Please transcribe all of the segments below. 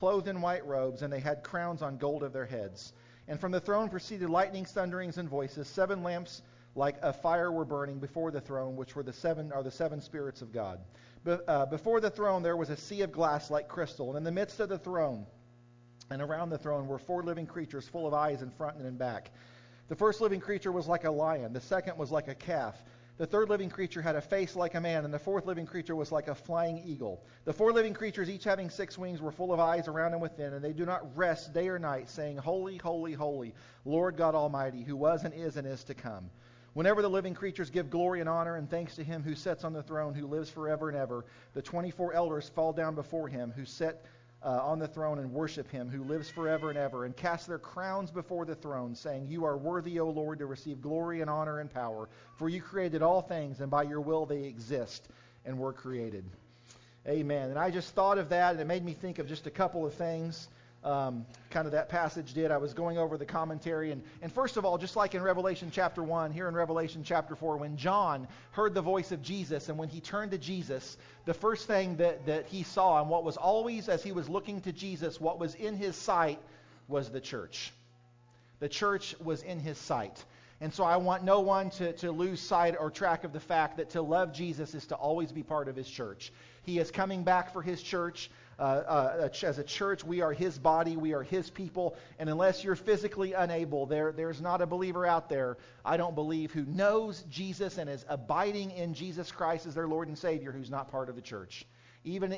clothed in white robes, and they had crowns on gold of their heads. And from the throne proceeded lightnings, thunderings, and voices. 7 lamps like a fire were burning before the throne, which were the seven spirits of God. Before the throne there was a sea of glass like crystal, and in the midst of the throne and around the throne were 4 living creatures full of eyes in front and in back. The first living creature was like a lion, the second was like a calf. The third living creature had a face like a man, and the fourth living creature was like a flying eagle. The 4 living creatures, each having 6 wings, were full of eyes around and within, and they do not rest day or night, saying, Holy, holy, holy, Lord God Almighty, who was and is to come. Whenever the living creatures give glory and honor and thanks to him who sits on the throne, who lives forever and ever, the 24 elders fall down before him who sat on the throne and worship him who lives forever and ever, and cast their crowns before the throne, saying, You are worthy, O Lord, to receive glory and honor and power, for you created all things, and by your will they exist and were created. Amen. And I just thought of that, and it made me think of just a couple of things. Kind of that passage did. I was going over the commentary, and first of all, just like in Revelation chapter 1, here in Revelation chapter 4, when John heard the voice of Jesus, and when he turned to Jesus, the first thing that he saw, and what was always, as he was looking to Jesus, what was in his sight was the church. The church was in his sight. And so I want no one to lose sight or track of the fact that to love Jesus is to always be part of his church. He is coming back for his church. As a church, we are his body, we are his people, and unless you're physically unable, there's not a believer out there, I don't believe, who knows Jesus and is abiding in Jesus Christ as their Lord and Savior, who's not part of the church. Even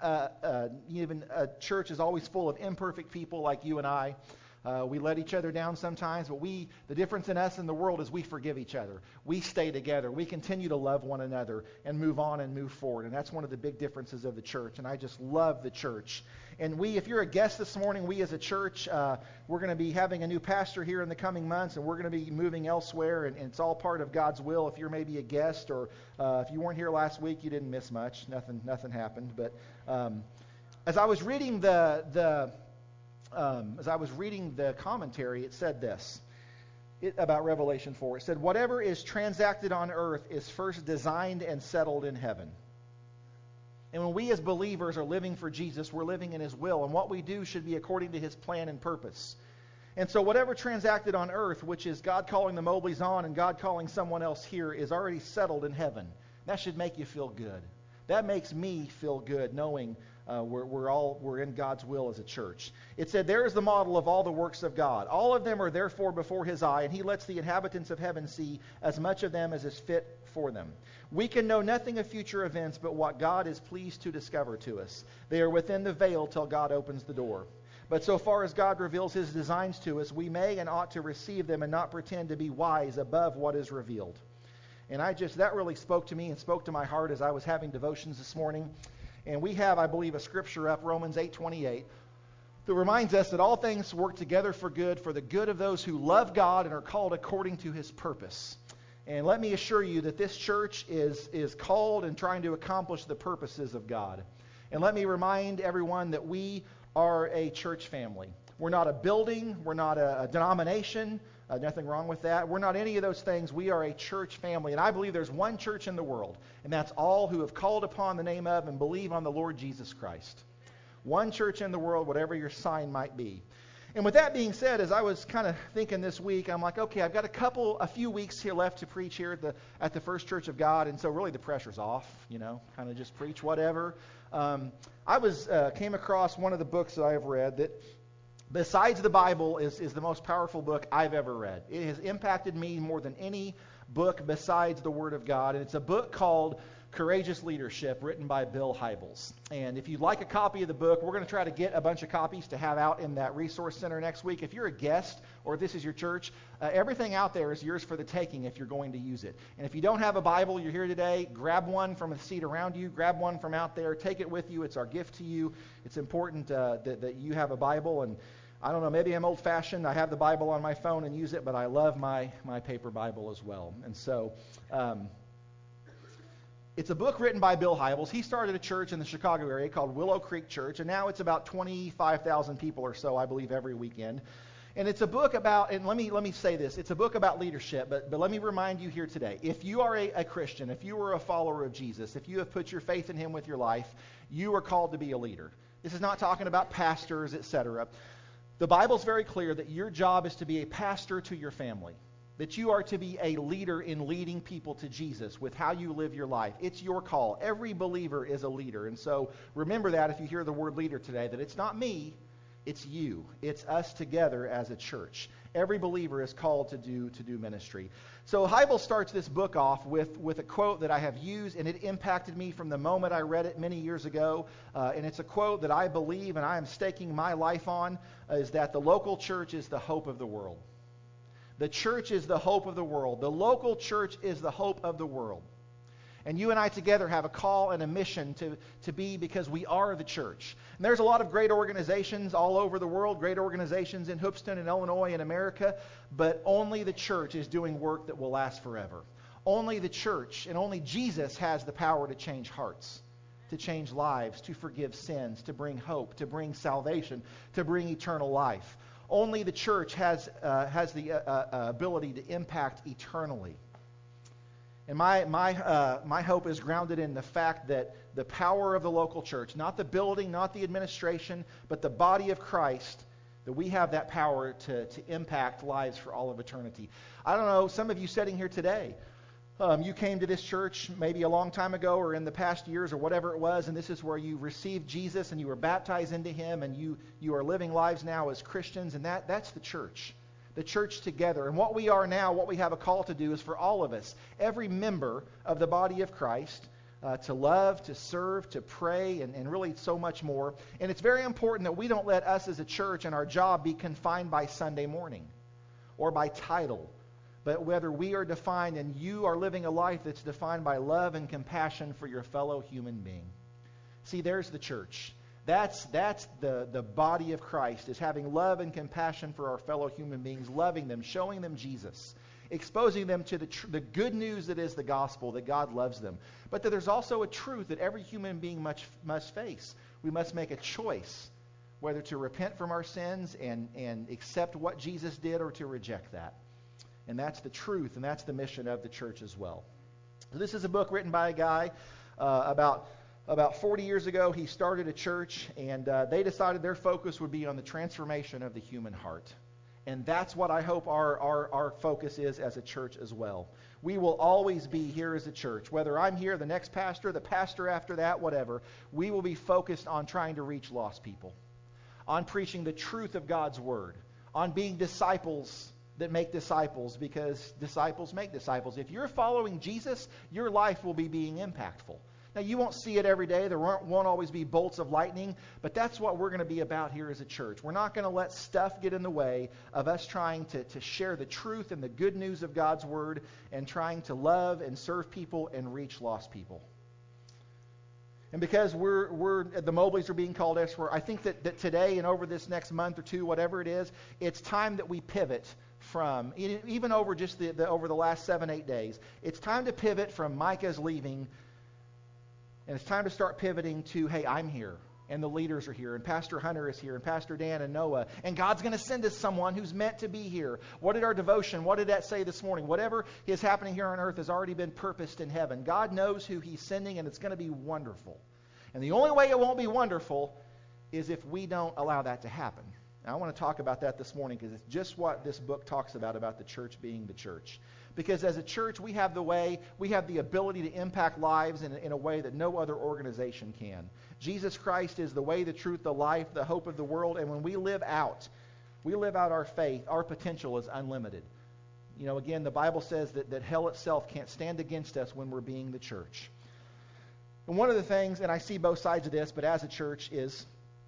a church is always full of imperfect people like you and I. We let each other down sometimes, but the difference in us and the world is we forgive each other. We stay together. We continue to love one another and move on and move forward. And that's one of the big differences of the church. And I just love the church. And if you're a guest this morning, we as a church, we're going to be having a new pastor here in the coming months, and we're going to be moving elsewhere. And it's all part of God's will. If you're maybe a guest, or if you weren't here last week, you didn't miss much. Nothing happened. But as I was reading the commentary, it said this about Revelation 4. It said, whatever is transacted on earth is first designed and settled in heaven. And when we as believers are living for Jesus, we're living in his will. And what we do should be according to his plan and purpose. And so whatever transacted on earth, which is God calling the Mobleys on and God calling someone else here, is already settled in heaven. That should make you feel good. That makes me feel good knowing we're in God's will as a church. It said, there is the model of all the works of God. All of them are therefore before his eye, and he lets the inhabitants of heaven see as much of them as is fit for them. We can know nothing of future events but what God is pleased to discover to us. They are within the veil till God opens the door. But so far as God reveals his designs to us, we may and ought to receive them and not pretend to be wise above what is revealed. And that really spoke to me and spoke to my heart as I was having devotions this morning. And we have, I believe, a scripture up, Romans 8:28, that reminds us that all things work together for good, for the good of those who love God and are called according to his purpose. And let me assure you that this church is called and trying to accomplish the purposes of God. And let me remind everyone that we are a church family. We're not a building. We're not a denomination. Nothing wrong with that. We're not any of those things. We are a church family. And I believe there's one church in the world, and that's all who have called upon the name of and believe on the Lord Jesus Christ. One church in the world, whatever your sign might be. And with that being said, as I was kind of thinking this week, I'm like, okay, I've got a few weeks here left to preach here at the First Church of God, and so really the pressure's off, kind of just preach whatever. I came across one of the books that I have read that, besides the Bible, is the most powerful book I've ever read. It has impacted me more than any book besides the Word of God. And it's a book called Courageous Leadership, written by Bill Hybels. And if you'd like a copy of the book, we're going to try to get a bunch of copies to have out in that resource center next week. If you're a guest or if this is your church, everything out there is yours for the taking if you're going to use it. And if you don't have a Bible, you're here today, grab one from a seat around you, grab one from out there, take it with you. It's our gift to you. It's important that you have a Bible. And I don't know, maybe I'm old-fashioned. I have the Bible on my phone and use it, but I love my paper Bible as well. And so it's a book written by Bill Hybels. He started a church in the Chicago area called Willow Creek Church, and now it's about 25,000 people or so, I believe, every weekend. And it's a book about, and let me say this, it's a book about leadership, but let me remind you here today, if you are a Christian, if you are a follower of Jesus, if you have put your faith in him with your life, you are called to be a leader. This is not talking about pastors, etc. The Bible's very clear that your job is to be a pastor to your family, that you are to be a leader in leading people to Jesus with how you live your life. It's your call. Every believer is a leader. And so remember that if you hear the word leader today, that it's not me, it's you. It's us together as a church. Every believer is called to do ministry. So Hybels starts this book off with a quote that I have used, and it impacted me from the moment I read it many years ago. And it's a quote that I believe, and I am staking my life on, is that the local church is the hope of the world. The church is the hope of the world. The local church is the hope of the world. And you and I together have a call and a mission to be, because we are the church. And there's a lot of great organizations all over the world, great organizations in Hoopeston and Illinois and America, but only the church is doing work that will last forever. Only the church and only Jesus has the power to change hearts, to change lives, to forgive sins, to bring hope, to bring salvation, to bring eternal life. Only the church has the ability to impact eternally. And my hope is grounded in the fact that the power of the local church, not the building, not the administration, but the body of Christ, that we have that power to impact lives for all of eternity. I don't know, some of you sitting here today, you came to this church maybe a long time ago or in the past years or whatever it was, and this is where you received Jesus and you were baptized into Him, and you are living lives now as Christians, and that's the church. The church together. And what we are now, what we have a call to do is for all of us, every member of the body of Christ, to love, to serve, to pray, and really so much more. And it's very important that we don't let us as a church and our job be confined by Sunday morning or by title, but whether we are defined and you are living a life that's defined by love and compassion for your fellow human being. See, there's the church. That's the body of Christ, is having love and compassion for our fellow human beings, loving them, showing them Jesus, exposing them to the good news that is the gospel, that God loves them. But that there's also a truth that every human being must face. We must make a choice whether to repent from our sins and accept what Jesus did, or to reject that. And that's the truth, and that's the mission of the church as well. So this is a book written by a guy about 40 years ago. He started a church, and they decided their focus would be on the transformation of the human heart. And that's what I hope our focus is as a church as well. We will always be here as a church. Whether I'm here, the next pastor, the pastor after that, whatever, we will be focused on trying to reach lost people, on preaching the truth of God's Word, on being disciples that make disciples, because disciples make disciples. If you're following Jesus, your life will be being impactful. Now, you won't see it every day. There won't always be bolts of lightning, but that's what we're going to be about here as a church. We're not going to let stuff get in the way of us trying to share the truth and the good news of God's Word, and trying to love and serve people and reach lost people. And because the Mobleys are being called elsewhere, I think that today and over this next month or two, whatever it is, it's time that we pivot from, even over just over the last 7-8 days, it's time to pivot from Micah's leaving. And it's time to start pivoting to, hey, I'm here, and the leaders are here, and Pastor Hunter is here, and Pastor Dan and Noah, and God's going to send us someone who's meant to be here. What did our devotion, what did that say this morning? Whatever is happening here on earth has already been purposed in heaven. God knows who He's sending, and it's going to be wonderful. And the only way it won't be wonderful is if we don't allow that to happen. Now, I want to talk about that this morning, because it's just what this book talks about the church being the church. Because as a church, we have the ability to impact lives in a way that no other organization can. Jesus Christ is the way, the truth, the life, the hope of the world. And when we live out our faith, our potential is unlimited. You know, again, the Bible says that hell itself can't stand against us when we're being the church. And one of the things, and I see both sides of this, but as a church is,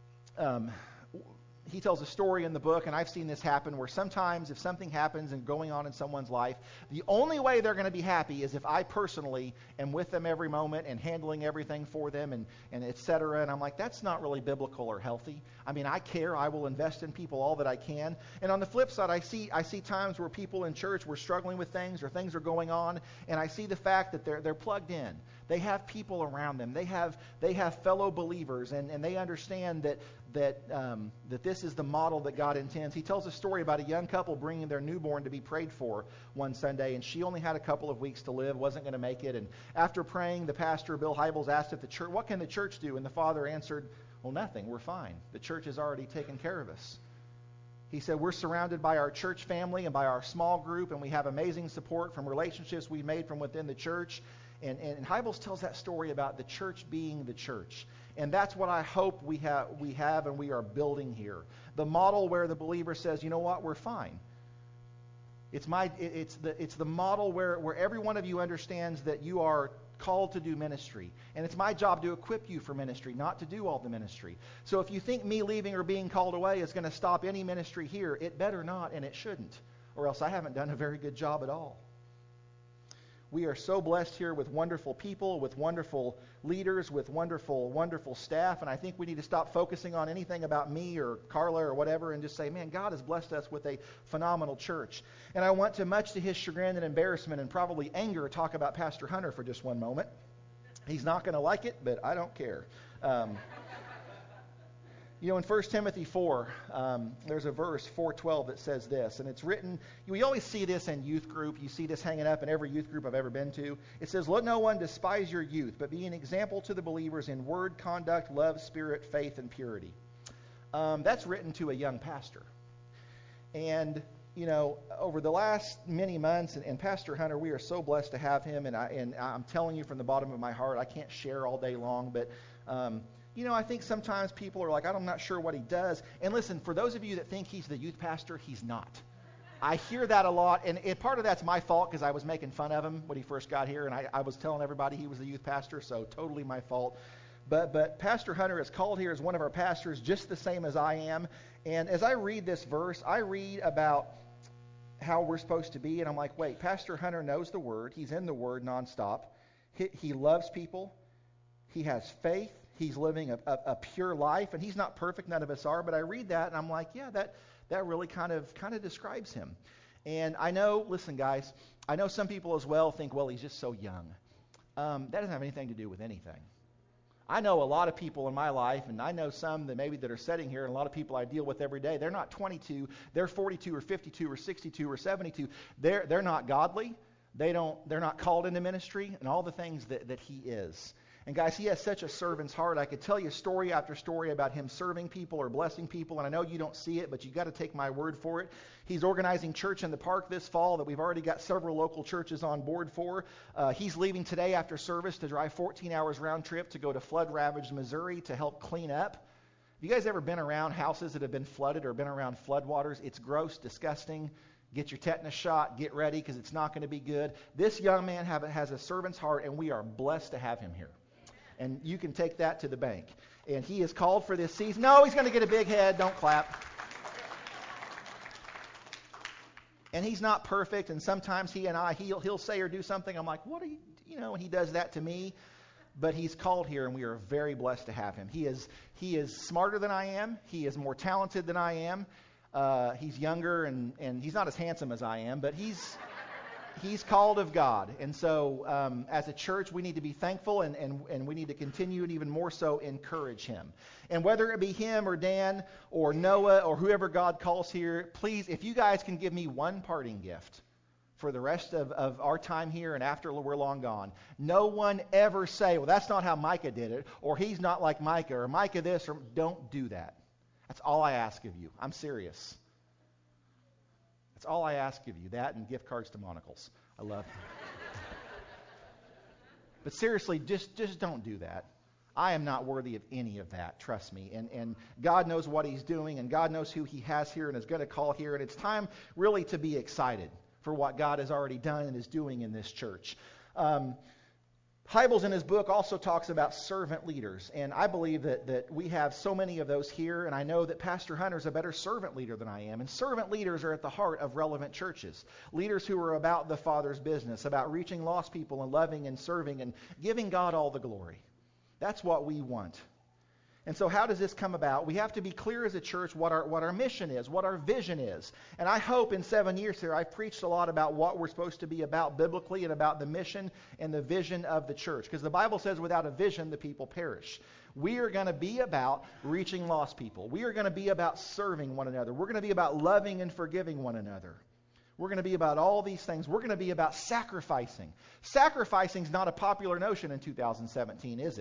he tells a story in the book, and I've seen this happen, where sometimes if something happens and going on in someone's life, the only way they're going to be happy is if I personally am with them every moment and handling everything for them and et cetera. And I'm like, that's not really biblical or healthy. I mean, I care. I will invest in people all that I can. And on the flip side, I see times where people in church were struggling with things, or things are going on, and I see the fact that they're plugged in. They have people around them. They have fellow believers, and they understand that this is the model that God intends. He tells a story about a young couple bringing their newborn to be prayed for one Sunday, and she only had a couple of weeks to live, wasn't going to make it. And after praying, the pastor, Bill Hybels, asked if what can the church do? And the father answered, Well, nothing. We're fine. The church has already taken care of us. He said we're surrounded by our church family and by our small group, and we have amazing support from relationships we've made from within the church. And Hybels tells that story about the church being the church. And that's what I hope we have and we are building here. The model where the believer says, you know what, we're fine. It's the model where every one of you understands that you are called to do ministry. And it's my job to equip you for ministry, not to do all the ministry. So if you think me leaving or being called away is going to stop any ministry here, it better not and it shouldn't. Or else I haven't done a very good job at all. We are so blessed here with wonderful people, with wonderful leaders, with wonderful, wonderful staff. And I think we need to stop focusing on anything about me or Carla or whatever and just say, man, God has blessed us with a phenomenal church. And I want to, much to his chagrin and embarrassment and probably anger, talk about Pastor Hunter for just one moment. He's not going to like it, but I don't care. In 1 Timothy 4, there's a verse, 4:12, that says this, and it's written, we always see this in youth group. You see this hanging up in every youth group I've ever been to. It says, let no one despise your youth, but be an example to the believers in word, conduct, love, spirit, faith, and purity. That's written to a young pastor. And, over the last many months, and Pastor Hunter, we are so blessed to have him, and I'm telling you from the bottom of my heart, I can't share all day long, but I think sometimes people are like, I'm not sure what he does. And listen, for those of you that think he's the youth pastor, he's not. I hear that a lot, and part of that's my fault because I was making fun of him when he first got here, and I was telling everybody he was the youth pastor, so totally my fault. But Pastor Hunter is called here as one of our pastors, just the same as I am. And as I read this verse, I read about how we're supposed to be, and I'm like, wait, Pastor Hunter knows the Word. He's in the Word nonstop. He loves people. He has faith. He's living a pure life, and he's not perfect. None of us are, but I read that, and I'm like, yeah, that really kind of describes him. And I know, listen, guys, I know some people as well think, well, he's just so young. That doesn't have anything to do with anything. I know a lot of people in my life, and I know some that are sitting here, and a lot of people I deal with every day. They're not 22, they're 42 or 52 or 62 or 72. They're not godly. They're not called into ministry, and all the things that he is. And guys, he has such a servant's heart. I could tell you story after story about him serving people or blessing people, and I know you don't see it, but you got to take my word for it. He's organizing church in the park this fall that we've already got several local churches on board for. He's leaving today after service to drive 14 hours round trip to go to flood-ravaged Missouri to help clean up. Have you guys ever been around houses that have been flooded or been around floodwaters? It's gross, disgusting. Get your tetanus shot. Get ready because it's not going to be good. This young man has a servant's heart, and we are blessed to have him here. And you can take that to the bank. And he is called for this season. No, he's going to get a big head. Don't clap. And he's not perfect. And sometimes he'll say or do something. I'm like, what are you, and he does that to me. But he's called here, and we are very blessed to have him. He is smarter than I am. He is more talented than I am. He's younger, and he's not as handsome as I am, but He's called of God. And so as a church, we need to be thankful and we need to continue and even more so encourage him. And whether it be him or Dan or Noah or whoever God calls here, please, if you guys can give me one parting gift for the rest of our time here and after we're long gone, no one ever say, well, that's not how Micah did it, or he's not like Micah, or Micah this, or don't do that. That's all I ask of you. I'm serious. That's all I ask of you, that and gift cards to Monocles. I love them. But seriously, just don't do that. I am not worthy of any of that, trust me. And God knows what he's doing, and God knows who he has here and is going to call here. And it's time really to be excited for what God has already done and is doing in this church. Hybels in his book also talks about servant leaders, and I believe that we have so many of those here, and I know that Pastor Hunter is a better servant leader than I am, and servant leaders are at the heart of relevant churches. Leaders who are about the Father's business, about reaching lost people and loving and serving and giving God all the glory. That's what we want. And so how does this come about? We have to be clear as a church what our mission is, what our vision is. And I hope in 7 years here I've preached a lot about what we're supposed to be about biblically and about the mission and the vision of the church. Because the Bible says without a vision, the people perish. We are going to be about reaching lost people. We are going to be about serving one another. We're going to be about loving and forgiving one another. We're going to be about all these things. We're going to be about sacrificing. Sacrificing is not a popular notion in 2017, is it?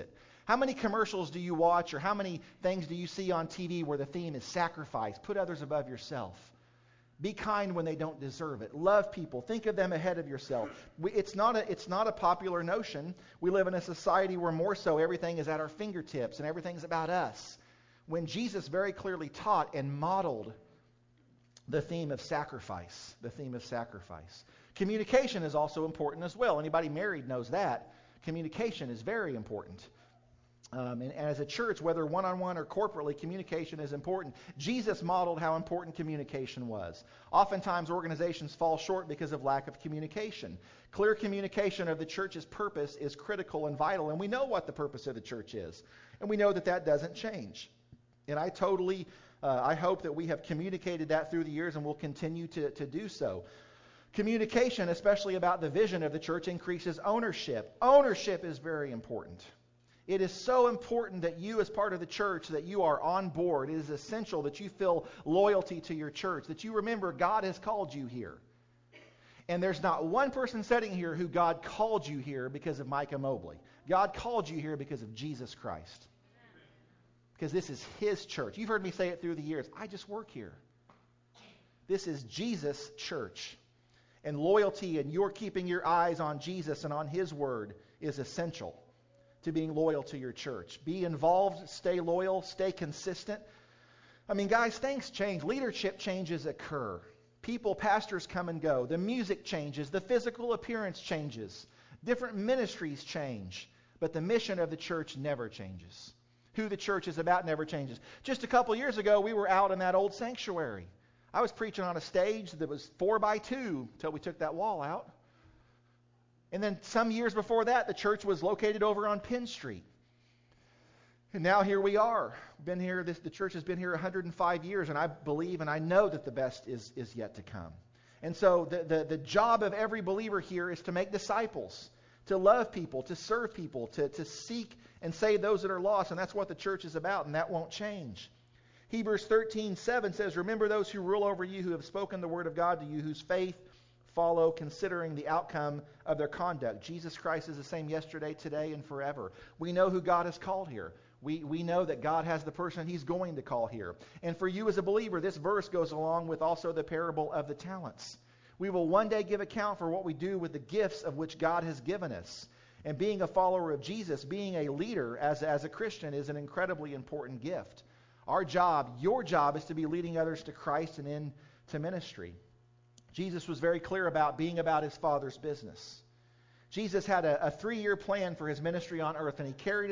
How many commercials do you watch, or how many things do you see on TV where the theme is sacrifice? Put others above yourself. Be kind when they don't deserve it. Love people. Think of them ahead of yourself. It's not a popular notion. We live in a society where more so everything is at our fingertips and everything's about us. When Jesus very clearly taught and modeled the theme of sacrifice. The theme of sacrifice. Communication is also important as well. Anybody married knows that. Communication is very important. And as a church, whether one-on-one or corporately, communication is important. Jesus modeled how important communication was. Oftentimes, organizations fall short because of lack of communication. Clear communication of the church's purpose is critical and vital, and we know what the purpose of the church is. And we know that that doesn't change. And I hope that we have communicated that through the years and will continue to do so. Communication, especially about the vision of the church, increases ownership. Ownership is very important. It is so important that you, as part of the church, that you are on board. It is essential that you feel loyalty to your church, that you remember God has called you here. And there's not one person sitting here who God called you here because of Micah Mobley. God called you here because of Jesus Christ. Because this is His church. You've heard me say it through the years. I just work here. This is Jesus' church. And loyalty and your keeping your eyes on Jesus and on His Word is essential to being loyal to your church. Be involved, stay loyal, stay consistent. I mean, guys, things change. Leadership changes occur. People, pastors come and go. The music changes. The physical appearance changes. Different ministries change. But the mission of the church never changes. Who the church is about never changes. Just a couple years ago, we were out in that old sanctuary. I was preaching on a stage that was 4x2 until we took that wall out. And then some years before that, the church was located over on Penn Street. And now here we are. The church has been here 105 years, and I believe and I know that the best is yet to come. And so the job of every believer here is to make disciples, to love people, to serve people, to seek and save those that are lost. And that's what the church is about, and that won't change. Hebrews 13:7 says, "Remember those who rule over you, who have spoken the word of God to you, whose faith follow, considering the outcome of their conduct." Jesus Christ is the same yesterday, today, and forever. We know who God has called here. We know that God has the person He's going to call here. And for you as a believer, this verse goes along with also the parable of the talents. We will one day give account for what we do with the gifts of which God has given us. And being a follower of Jesus, being a leader as a Christian, is an incredibly important gift. Our job, your job, is to be leading others to Christ and into ministry. Jesus was very clear about being about His Father's business. Jesus had a 3-year plan for His ministry on earth, and He carried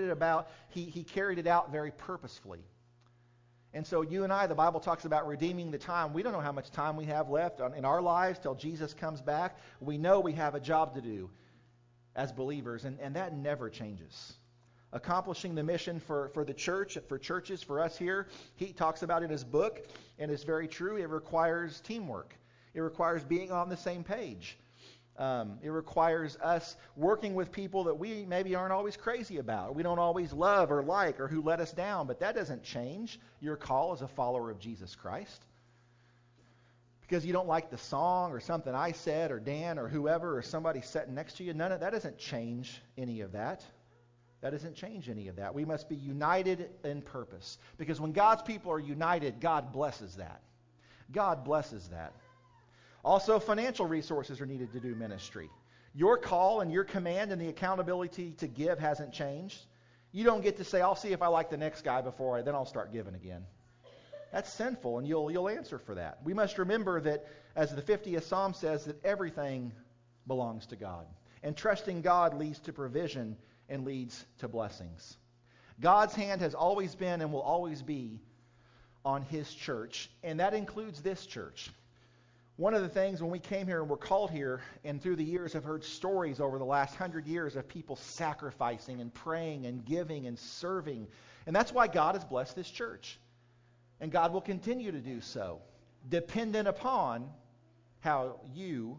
it out very purposefully. And so you and I, the Bible talks about redeeming the time. We don't know how much time we have left in our lives till Jesus comes back. We know we have a job to do as believers, and that never changes. Accomplishing the mission for the church, for churches, for us here, he talks about it in his book, and it's very true. It requires teamwork. It requires being on the same page. It requires us working with people that we maybe aren't always crazy about, we don't always love or like, or who let us down. But that doesn't change your call as a follower of Jesus Christ. Because you don't like the song or something I said or Dan or whoever or somebody sitting next to you. That doesn't change any of that. That doesn't change any of that. We must be united in purpose. Because when God's people are united, God blesses that. God blesses that. Also, financial resources are needed to do ministry. Your call and your command and the accountability to give hasn't changed. You don't get to say, I'll see if I like the next guy then I'll start giving again. That's sinful, and you'll answer for that. We must remember that, as the 50th Psalm says, that everything belongs to God. And trusting God leads to provision and leads to blessings. God's hand has always been and will always be on His church, and that includes this church. One of the things when we came here and were called here, and through the years have heard stories over the last 100 years of people sacrificing and praying and giving and serving. And that's why God has blessed this church. And God will continue to do so, dependent upon how you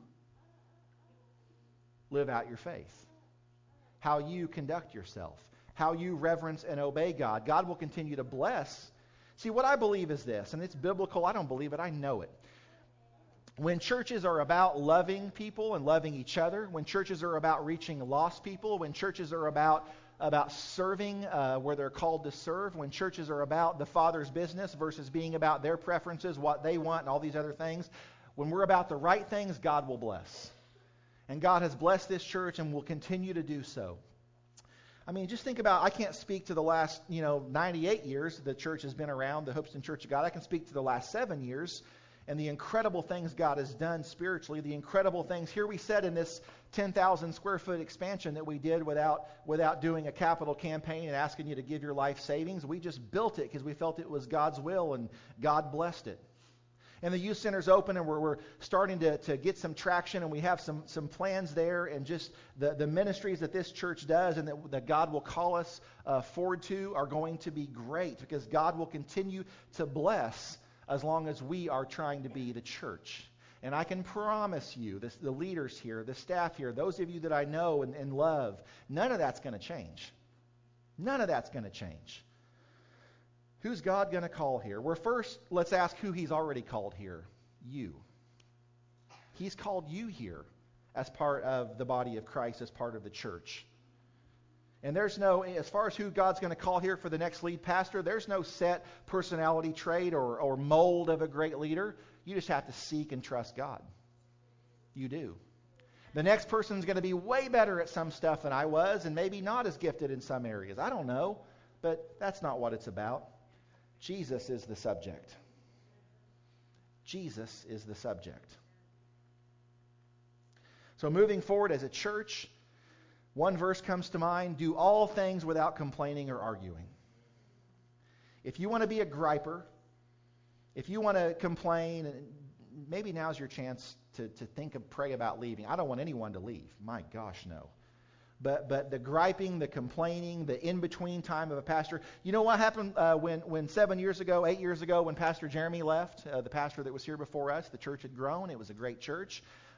live out your faith, how you conduct yourself, how you reverence and obey God. God will continue to bless. See, what I believe is this, and it's biblical. I don't believe it. I know it. When churches are about loving people and loving each other, when churches are about reaching lost people, when churches are about about serving where they're called to serve, when churches are about the Father's business versus being about their preferences, what they want, and all these other things, when we're about the right things, God will bless. And God has blessed this church and will continue to do so. I mean, just think about, I can't speak to the last, 98 years the church has been around, the Hoopeston Church of God. I can speak to the last 7 years and the incredible things God has done spiritually, the incredible things. Here we said in this 10,000 square foot expansion that we did without doing a capital campaign and asking you to give your life savings. We just built it because we felt it was God's will and God blessed it. And the youth center's open, and we're starting to get some traction, and we have some plans there, and just the ministries that this church does and that God will call us forward to are going to be great, because God will continue to bless as long as we are trying to be the church. And I can promise you, the leaders here, the staff here, those of you that I know and love, none of that's going to change. None of that's going to change. Who's God going to call here? Well, first, let's ask who He's already called here. You. He's called you here as part of the body of Christ, as part of the church. And there's no, as far as who God's going to call here for the next lead pastor, there's no set personality trait or mold of a great leader. You just have to seek and trust God. You do. The next person's going to be way better at some stuff than I was, and maybe not as gifted in some areas. I don't know, but that's not what it's about. Jesus is the subject. Jesus is the subject. So moving forward as a church, one verse comes to mind: do all things without complaining or arguing. If you want to be a griper, if you want to complain, maybe now's your chance to think and pray about leaving. I don't want anyone to leave. My gosh, no. But the griping, the complaining, the in-between time of a pastor. You know what happened when 7 years ago, 8 years ago, when Pastor Jeremy left, the pastor that was here before us, the church had grown. It was a great church.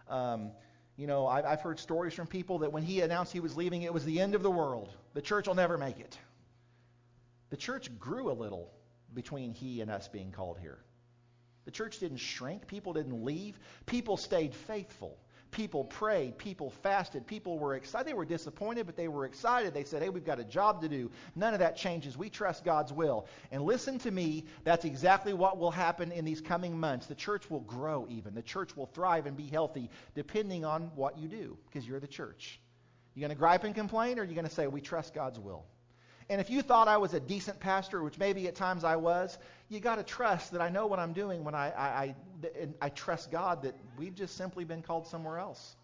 I've heard stories from people that when he announced he was leaving, it was the end of the world. The church will never make it. The church grew a little between he and us being called here. The church didn't shrink. People didn't leave. People stayed faithful. People prayed. People fasted. People were excited. They were disappointed, but they were excited. They said, hey, we've got a job to do. None of that changes. We trust God's will. And listen to me, that's exactly what will happen in these coming months. The church will grow even. The church will thrive and be healthy depending on what you do, because you're the church. You going to gripe and complain, or are you going to say, we trust God's will? And if you thought I was a decent pastor, which maybe at times I was, you got to trust that I know what I'm doing when I trust God that we've just simply been called somewhere else.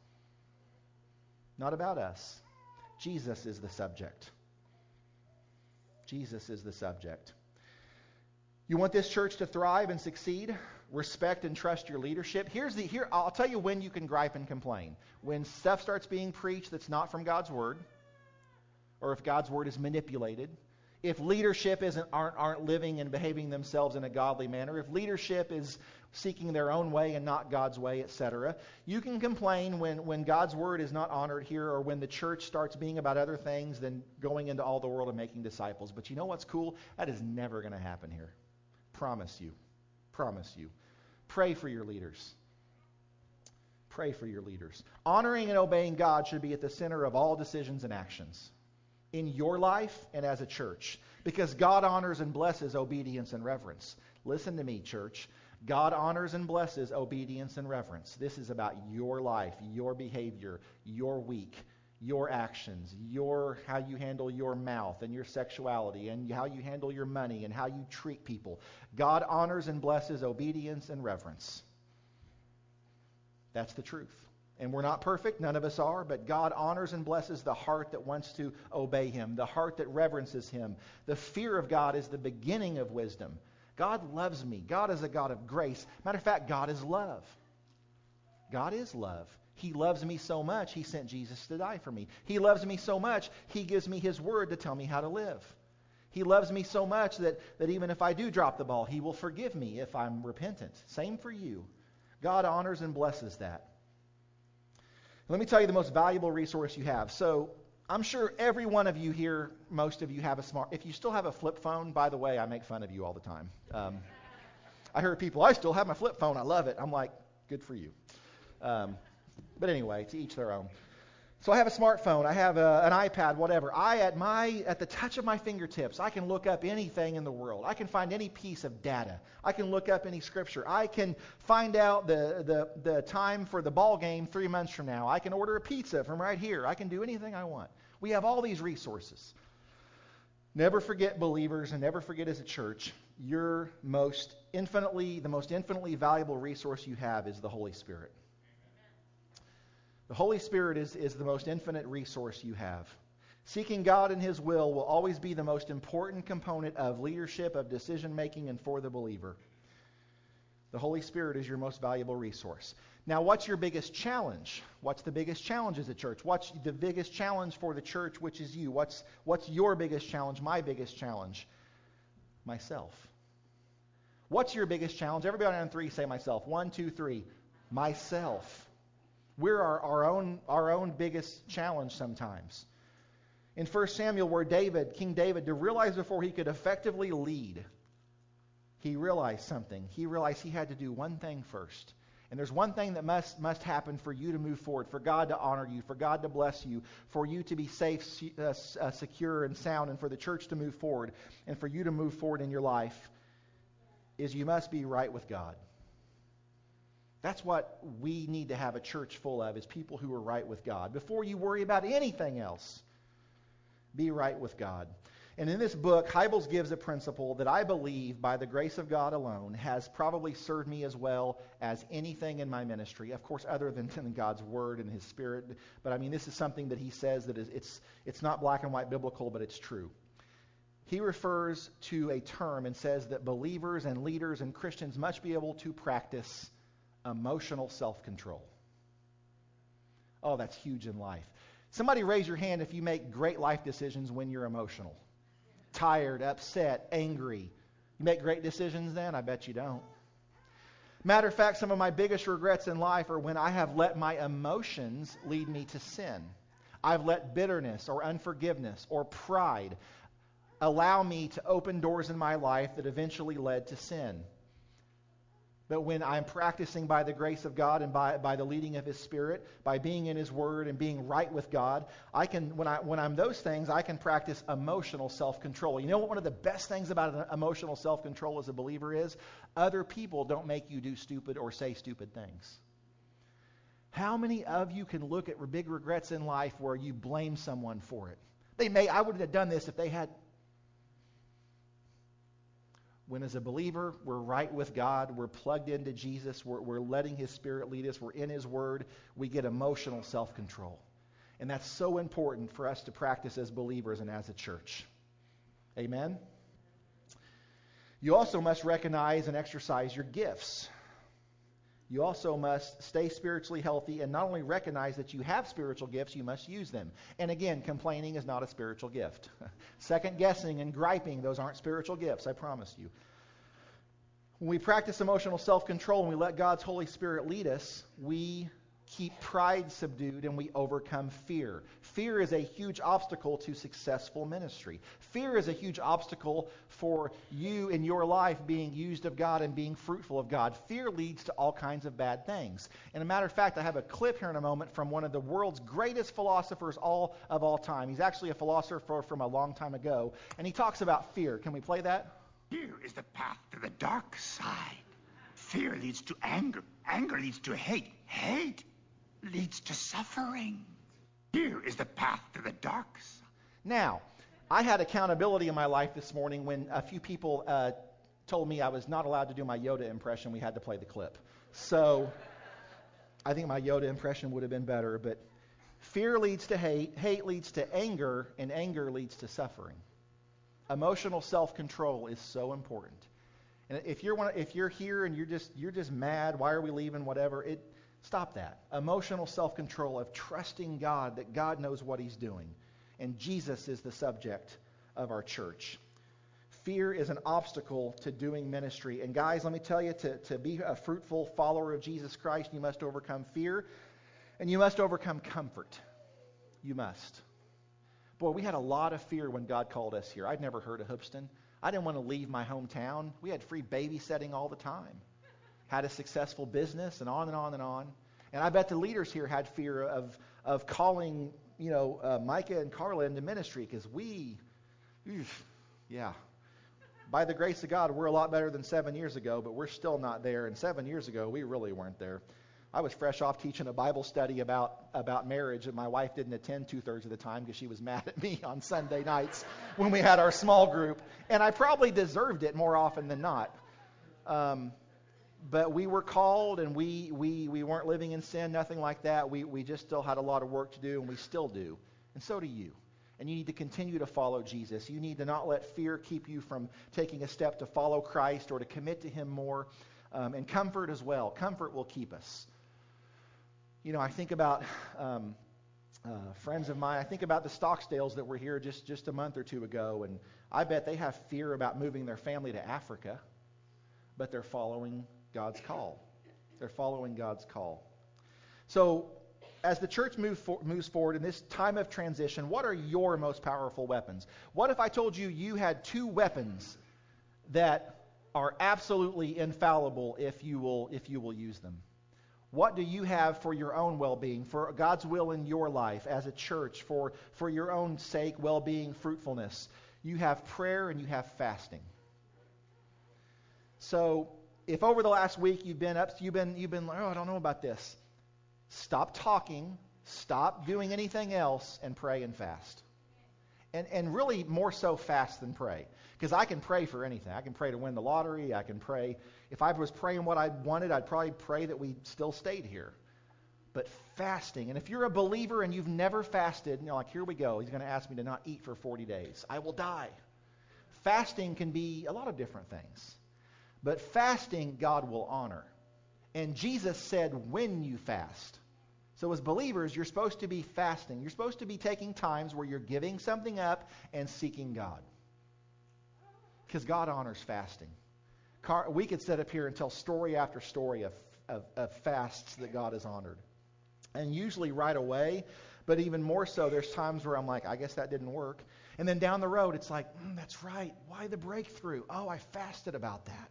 Not about us. Jesus is the subject. Jesus is the subject. You want this church to thrive and succeed? Respect and trust your leadership. I'll tell you when you can gripe and complain. When stuff starts being preached that's not from God's Word, or if God's Word is manipulated, if leadership aren't living and behaving themselves in a godly manner, if leadership is seeking their own way and not God's way, etc. You can complain when God's Word is not honored here, or when the church starts being about other things than going into all the world and making disciples. But you know what's cool? That is never going to happen here. Promise you. Promise you. Pray for your leaders. Pray for your leaders. Honoring and obeying God should be at the center of all decisions and actions in your life and as a church, because God honors and blesses obedience and reverence. Listen to me, church. God honors and blesses obedience and reverence. This is about your life, your behavior, your week, your actions, how you handle your mouth and your sexuality, and how you handle your money and how you treat people. God honors and blesses obedience and reverence. That's the truth. And we're not perfect, none of us are, but God honors and blesses the heart that wants to obey Him, the heart that reverences Him. The fear of God is the beginning of wisdom. God loves me. God is a God of grace. Matter of fact, God is love. God is love. He loves me so much, He sent Jesus to die for me. He loves me so much, He gives me His Word to tell me how to live. He loves me so much that even if I do drop the ball, He will forgive me if I'm repentant. Same for you. God honors and blesses that. Let me tell you the most valuable resource you have. So I'm sure every one of you here, most of you have a if you still have a flip phone, by the way, I make fun of you all the time. I heard people, I still have my flip phone, I love it. I'm like, good for you. But anyway, to each their own. So I have a smartphone, I have an iPad, whatever. At the touch of my fingertips, I can look up anything in the world. I can find any piece of data. I can look up any scripture. I can find out the time for the ball game 3 months from now. I can order a pizza from right here. I can do anything I want. We have all these resources. Never forget, believers, and never forget as a church, the most infinitely valuable resource you have is the Holy Spirit. The Holy Spirit is the most infinite resource you have. Seeking God and His will always be the most important component of leadership, of decision making, and for the believer. The Holy Spirit is your most valuable resource. Now, what's your biggest challenge? What's the biggest challenge as a church? What's the biggest challenge for the church, which is you? What's your biggest challenge? My biggest challenge? Myself. What's your biggest challenge? Everybody on three say myself. 1, 2, 3. Myself. We're our own biggest challenge sometimes. In 1 Samuel, where King David, to realize before he could effectively lead, he realized something. He realized he had to do one thing first. And there's one thing that must happen for you to move forward, for God to honor you, for God to bless you, for you to be safe, secure, and sound, and for the church to move forward, and for you to move forward in your life, is you must be right with God. That's what we need to have a church full of, is people who are right with God. Before you worry about anything else, be right with God. And in this book, Hybels gives a principle that I believe, by the grace of God alone, has probably served me as well as anything in my ministry. Of course, other than God's Word and His Spirit. But I mean, this is something that he says that it's not black and white biblical, but it's true. He refers to a term and says that believers and leaders and Christians must be able to practice emotional self-control. Oh, that's huge in life. Somebody raise your hand if you make great life decisions when you're emotional. Tired, upset, angry. You make great decisions then? I bet you don't. Matter of fact, some of my biggest regrets in life are when I have let my emotions lead me to sin. I've let bitterness or unforgiveness or pride allow me to open doors in my life that eventually led to sin. But when I'm practicing by the grace of God and by the leading of His Spirit, by being in His Word and being right with God, when I'm those things, I can practice emotional self-control. You know what one of the best things about emotional self-control as a believer is? Other people don't make you do stupid or say stupid things. How many of you can look at big regrets in life where you blame someone for it? I wouldn't have done this if they had... When as a believer, we're right with God, we're plugged into Jesus, we're letting His Spirit lead us, we're in His Word, we get emotional self-control. And that's so important for us to practice as believers and as a church. Amen? You also must recognize and exercise your gifts. You also must stay spiritually healthy and not only recognize that you have spiritual gifts, you must use them. And again, complaining is not a spiritual gift. Second guessing and griping, those aren't spiritual gifts, I promise you. When we practice emotional self-control and we let God's Holy Spirit lead us, we keep pride subdued and we overcome fear. Fear is a huge obstacle to successful ministry. Fear is a huge obstacle for you in your life being used of God and being fruitful of God. Fear leads to all kinds of bad things. And a matter of fact, I have a clip here in a moment from one of the world's greatest philosophers of all time. He's actually a philosopher from a long time ago, and he talks about fear. Can we play that? Fear is the path to the dark side. Fear leads to anger. Anger leads to hate. Hate leads to suffering. Fear is the path to the dark side. Now, I had accountability in my life this morning when a few people told me I was not allowed to do my Yoda impression. We had to play the clip. So I think my Yoda impression would have been better, but fear leads to hate, hate leads to anger, and anger leads to suffering. Emotional self-control is so important. And if you're here and you're just mad, why are we leaving, whatever, stop that. Emotional self-control of trusting God that God knows what He's doing. And Jesus is the subject of our church. Fear is an obstacle to doing ministry. And guys, let me tell you, to be a fruitful follower of Jesus Christ, you must overcome fear and you must overcome comfort. You must. Boy, we had a lot of fear when God called us here. I'd never heard of Hoopston. I didn't want to leave my hometown. We had free babysitting all the time. Had a successful business and on and on and on. And I bet the leaders here had fear of calling, Micah and Carla into ministry, because by the grace of God, we're a lot better than 7 years ago, but we're still not there. And 7 years ago, we really weren't there. I was fresh off teaching a Bible study about marriage, and my wife didn't attend 2/3 of the time because she was mad at me on Sunday nights when we had our small group. And I probably deserved it more often than not. But we were called, and we weren't living in sin, nothing like that. We just still had a lot of work to do, and we still do. And so do you. And you need to continue to follow Jesus. You need to not let fear keep you from taking a step to follow Christ or to commit to Him more. And comfort as well. Comfort will keep us. I think about friends of mine. I think about the Stocksdales that were here just a month or two ago, and I bet they have fear about moving their family to Africa, but they're following God's call. They're following God's call. So, as the church moves forward in this time of transition, what are your most powerful weapons? What if I told you you had 2 weapons that are absolutely infallible if you will use them? What do you have for your own well-being, for God's will in your life as a church, for your own sake, well-being, fruitfulness? You have prayer and you have fasting. So, if over the last week you've been like, oh, I don't know about this. Stop talking, stop doing anything else, and pray and fast. And really more so fast than pray. Because I can pray for anything. I can pray to win the lottery. I can pray. If I was praying what I wanted, I'd probably pray that we still stayed here. But fasting, and if you're a believer and you've never fasted, like, here we go. He's going to ask me to not eat for 40 days. I will die. Fasting can be a lot of different things. But fasting, God will honor. And Jesus said, when you fast. So as believers, you're supposed to be fasting. You're supposed to be taking times where you're giving something up and seeking God. Because God honors fasting. We could sit up here and tell story after story of fasts that God has honored. And usually right away, but even more so, there's times where I'm like, I guess that didn't work. And then down the road, it's like, that's right. Why the breakthrough? Oh, I fasted about that.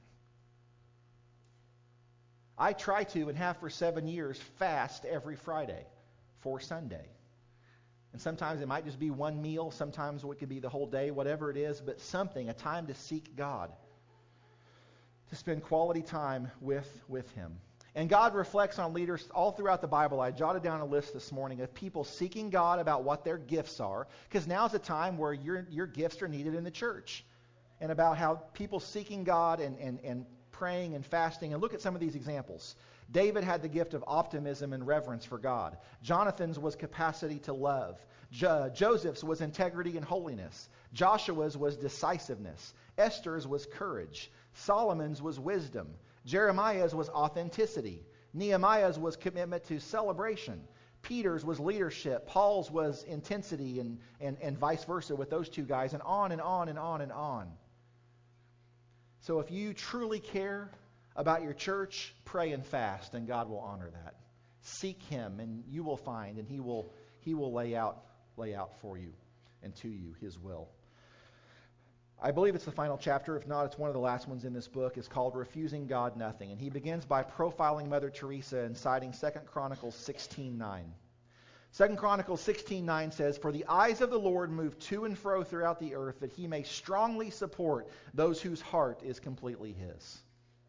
I try to, and have for 7 years, fast every Friday for Sunday. And sometimes it might just be one meal. Sometimes it could be the whole day, whatever it is. But something, a time to seek God. To spend quality time with Him. And God reflects on leaders all throughout the Bible. I jotted down a list this morning of people seeking God about what their gifts are. Because now's a time where your gifts are needed in the church. And about how people seeking God and praying and fasting. And look at some of these examples. David had the gift of optimism and reverence for God. Jonathan's was capacity to love. Joseph's was integrity and holiness. Joshua's was decisiveness. Esther's was courage. Solomon's was wisdom. Jeremiah's was authenticity. Nehemiah's was commitment to celebration. Peter's was leadership. Paul's was intensity and vice versa with those two guys, and on and on and on and on. So if you truly care about your church, pray and fast, and God will honor that. Seek Him, and you will find, and He will lay out for you and to you His will. I believe it's the final chapter. If not, it's one of the last ones in this book. It's called Refusing God Nothing. And he begins by profiling Mother Teresa and citing 2 Chronicles 16:9. 2 Chronicles 16:9 says, "For the eyes of the Lord move to and fro throughout the earth, that He may strongly support those whose heart is completely His."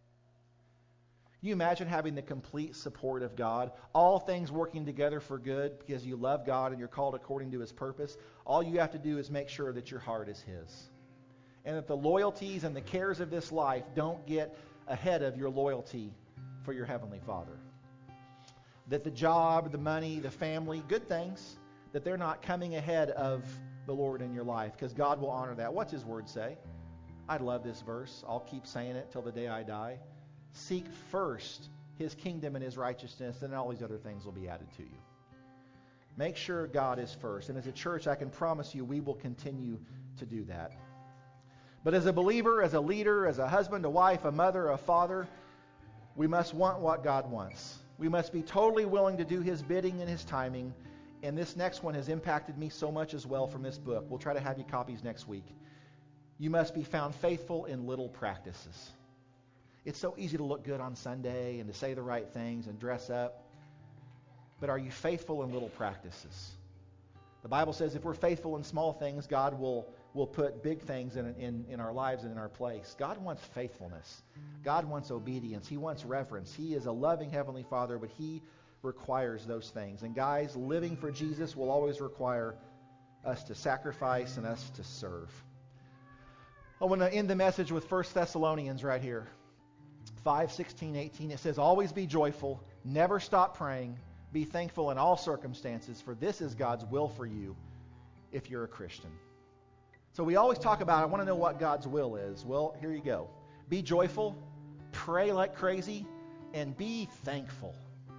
Can you imagine having the complete support of God? All things working together for good because you love God and you're called according to His purpose. All you have to do is make sure that your heart is His. And that the loyalties and the cares of this life don't get ahead of your loyalty for your Heavenly Father. That the job, the money, the family, good things, that they're not coming ahead of the Lord in your life, because God will honor that. What's His Word say? I love this verse. I'll keep saying it till the day I die. Seek first His kingdom and His righteousness, and all these other things will be added to you. Make sure God is first. And as a church, I can promise you we will continue to do that. But as a believer, as a leader, as a husband, a wife, a mother, a father, we must want what God wants. We must be totally willing to do His bidding and His timing. And this next one has impacted me so much as well from this book. We'll try to have you copies next week. You must be found faithful in little practices. It's so easy to look good on Sunday and to say the right things and dress up. but are you faithful in little practices? The Bible says if we're faithful in small things, God will put big things in our lives and in our place. God wants faithfulness. God wants obedience. He wants reverence. He is a loving Heavenly Father, but He requires those things. And guys, living for Jesus will always require us to sacrifice and us to serve. I want to end the message with 1 Thessalonians right here. 5:16-18. It says, always be joyful, never stop praying, be thankful in all circumstances, for this is God's will for you if you're a Christian. So we always talk about, I want to know what God's will is. Well, here you go. Be joyful, pray like crazy, and be thankful.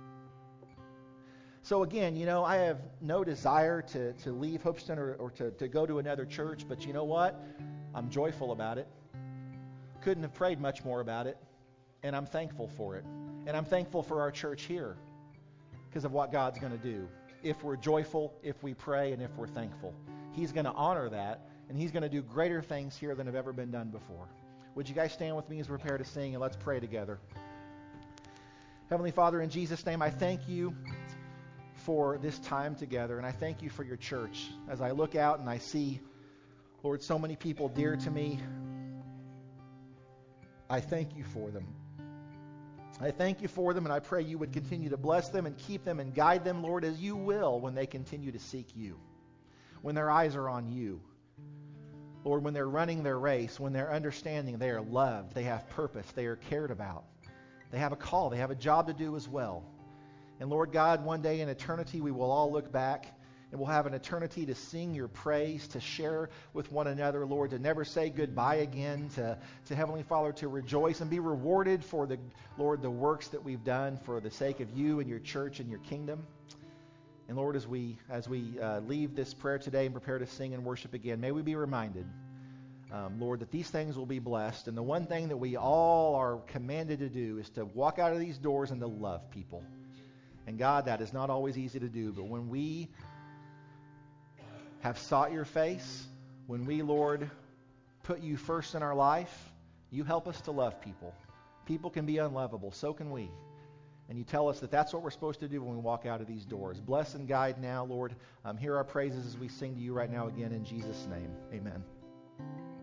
So again, I have no desire to leave Hoopeston or to go to another church, but you know what? I'm joyful about it. Couldn't have prayed much more about it, and I'm thankful for it. And I'm thankful for our church here because of what God's going to do. If we're joyful, if we pray, and if we're thankful. He's going to honor that, and He's going to do greater things here than have ever been done before. Would you guys stand with me as we prepare to sing, and let's pray together. Heavenly Father, in Jesus' name, I thank You for this time together, and I thank You for Your church. As I look out and I see, Lord, so many people dear to me, I thank You for them. I thank You for them, and I pray You would continue to bless them and keep them and guide them, Lord, as You will when they continue to seek You, when their eyes are on You. Lord, when they're running their race, when they're understanding they are loved, they have purpose, they are cared about, they have a call, they have a job to do as well. And Lord God, one day in eternity we will all look back and we'll have an eternity to sing Your praise, to share with one another, Lord, to never say goodbye again, to Heavenly Father, to rejoice and be rewarded for the works that we've done for the sake of You and Your church and Your kingdom. And Lord, as we leave this prayer today and prepare to sing and worship again, may we be reminded, Lord, that these things will be blessed. And the one thing that we all are commanded to do is to walk out of these doors and to love people. And God, that is not always easy to do, but when we have sought Your face, when we, Lord, put You first in our life, You help us to love people. People can be unlovable, so can we. And You tell us that that's what we're supposed to do when we walk out of these doors. Bless and guide now, Lord. Hear our praises as we sing to You right now again in Jesus' name. Amen.